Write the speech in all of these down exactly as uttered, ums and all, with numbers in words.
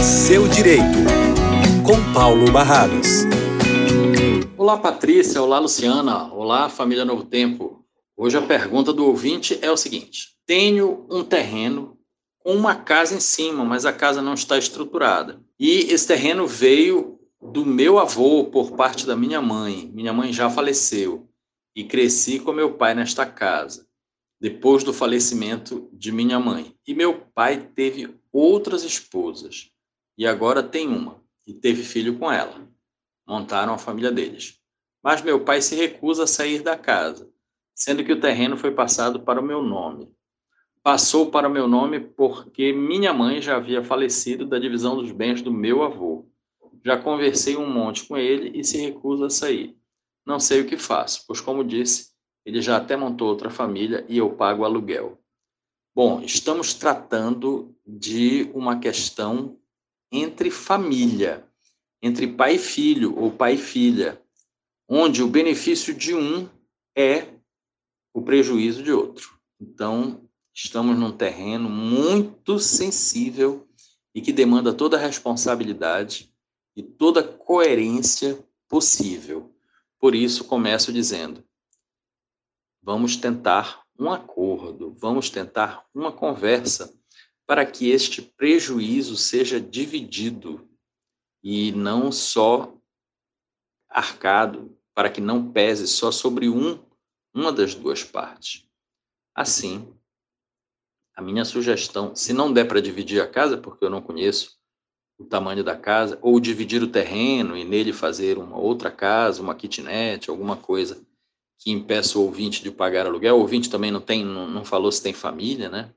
Seu Direito, com Paulo Barradas. Olá, Patrícia. Olá, Luciana. Olá, família Novo Tempo. Hoje a pergunta do ouvinte é o seguinte: tenho um terreno com uma casa em cima, mas a casa não está estruturada. E esse terreno veio do meu avô por parte da minha mãe. Minha mãe já faleceu e cresci com meu pai nesta casa, depois do falecimento de minha mãe. E meu pai teve outras esposas e agora tem uma e teve filho com ela. Montaram a família deles. Mas meu pai se recusa a sair da casa, sendo que o terreno foi passado para o meu nome. Passou para o meu nome porque minha mãe já havia falecido da divisão dos bens do meu avô. Já conversei um monte com ele e se recusa a sair. Não sei o que faço, pois, como disse, ele já até montou outra família e eu pago aluguel. Bom, estamos tratando de uma questão entre família, entre pai e filho ou pai e filha, onde o benefício de um é o prejuízo de outro. Então, estamos num terreno muito sensível e que demanda toda a responsabilidade e toda a coerência possível. Por isso, começo dizendo: vamos tentar um acordo, vamos tentar uma conversa para que este prejuízo seja dividido e não só arcado, para que não pese só sobre um, uma das duas partes. Assim, a minha sugestão, se não der para dividir a casa, porque eu não conheço o tamanho da casa, ou dividir o terreno e nele fazer uma outra casa, uma kitnet, alguma coisa que impeça o ouvinte de pagar aluguel. O ouvinte também não tem, não, não falou se tem família, né?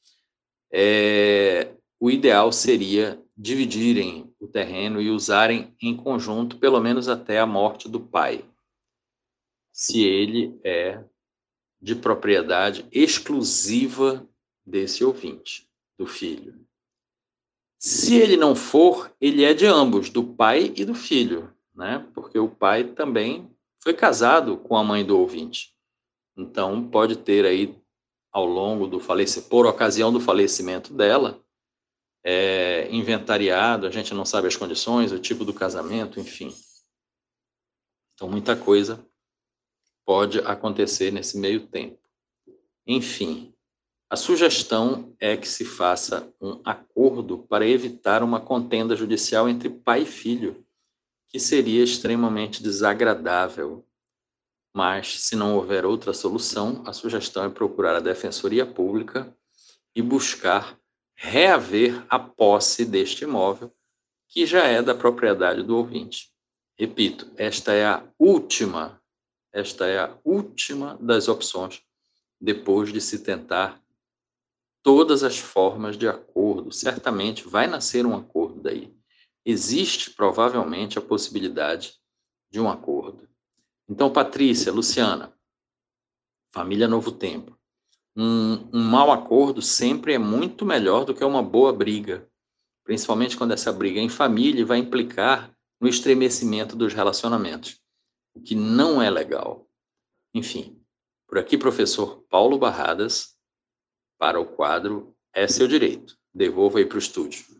É, o ideal seria dividirem o terreno e usarem em conjunto, pelo menos até a morte do pai, se ele é de propriedade exclusiva desse ouvinte, do filho. Se ele não for, ele é de ambos, do pai e do filho, né? Porque o pai também foi casado com a mãe do ouvinte. Então, pode ter aí, ao longo do falecimento, por ocasião do falecimento dela, é, inventariado, a gente não sabe as condições, o tipo do casamento, enfim. Então, muita coisa pode acontecer nesse meio tempo. Enfim, a sugestão é que se faça um acordo para evitar uma contenda judicial entre pai e filho, que seria extremamente desagradável. Mas, se não houver outra solução, a sugestão é procurar a Defensoria Pública e buscar reaver a posse deste imóvel, que já é da propriedade do ouvinte. Repito, esta é a última, esta é a última das opções, depois de se tentar todas as formas de acordo. Certamente vai nascer um acordo daí. Existe, provavelmente, a possibilidade de um acordo. Então, Patrícia, Luciana, família Novo Tempo, um, um mau acordo sempre é muito melhor do que uma boa briga, principalmente quando essa briga é em família e vai implicar no estremecimento dos relacionamentos, o que não é legal. Enfim, por aqui, professor Paulo Barradas, para o quadro É Seu Direito. Devolvo aí para o estúdio.